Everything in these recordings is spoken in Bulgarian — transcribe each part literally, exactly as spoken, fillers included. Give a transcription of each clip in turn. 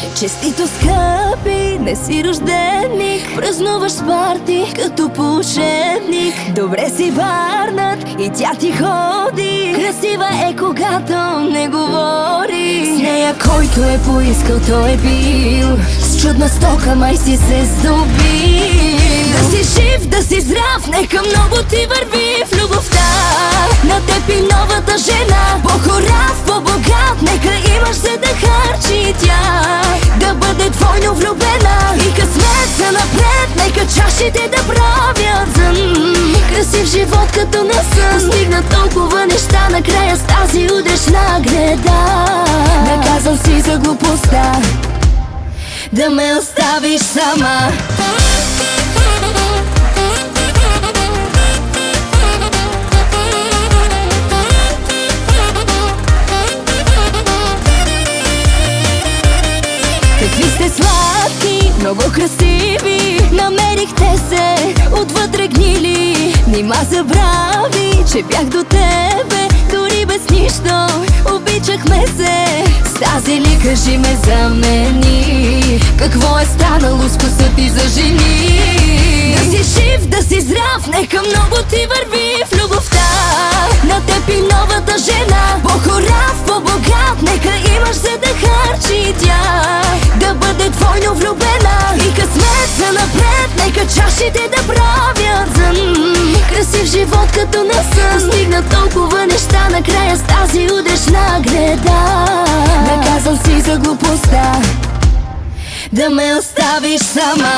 Честито, скъпи, не си рожденик. Празнуваш с парти като по учебник. Добре си върнат и тя ти ходи. Красива е когато не говори. С нея който е поискал, той е бил. С чудна стока май си се здобил. Да си жив, да си здрав, нека много ти върви в любовта. На теб и новата жена, по-хорав, по-богат, нека имаш за да харчи тя. Да бъде двойно влюбена и късмет за напред, нека чашите да правят зън. Красив живот като на сън, стигна толкова неща, накрая с тази удешна греда. Наказан си за глупостта да ме оставиш сама. Какви сте сладки, много красиви, намерихте се отвътре гнили. Нима забрави, че бях до тебе, дори без нищо обичахме се. С тази ли кажи ме замени, какво е станало с вкуса ти за жени? Да си жив, да си здрав, нека много ти върви в любовта. На теб и новата жена, по-хорав, по-богат, нека имаш за да харчи тя. Да бъде двойно влюбена и късмет за напред, нека чашите да правят зън. Красив живот като на сън, стигна толкова неща, накрая с тази удешна греда. Наказан си за глупостта да ме оставиш сама.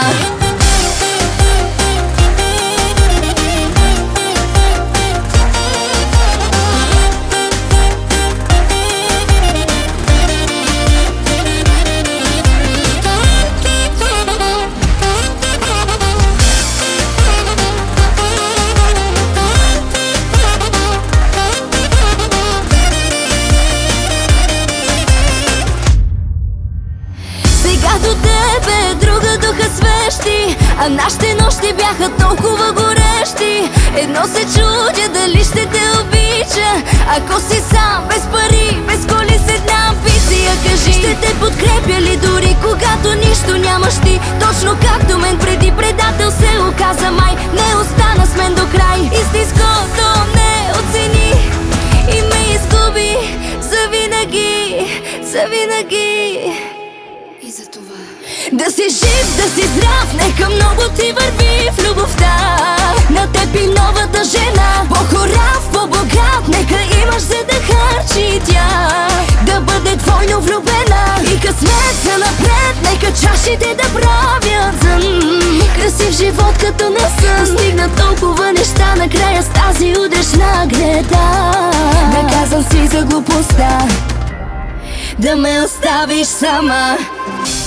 До тебе друга духа свещи, а нашите нощи бяха толкова горещи. Едно се чудя дали ще те обича, ако си сам, без пари, без коли, с една амбиция. Кажи, ще те подкрепя ли дори когато нищо нямаш ти? Точно както мен преди предател се оказа май. Не остана с мен до край, истинското не оцени и ме изгуби завинаги, завинаги. И за това да си жив, да си здрав, нека много ти върви в любовта. На теб и новата жена, по-хорав, по-богат, нека имаш за да харчи тя. Да бъде двойно влюбена и късмет за напред, нека чашите да правят зън. Красив живот като на сън, стигна толкова неща, накрая с тази удешна греда. Наказан си за глупостта да ме оставиш сама.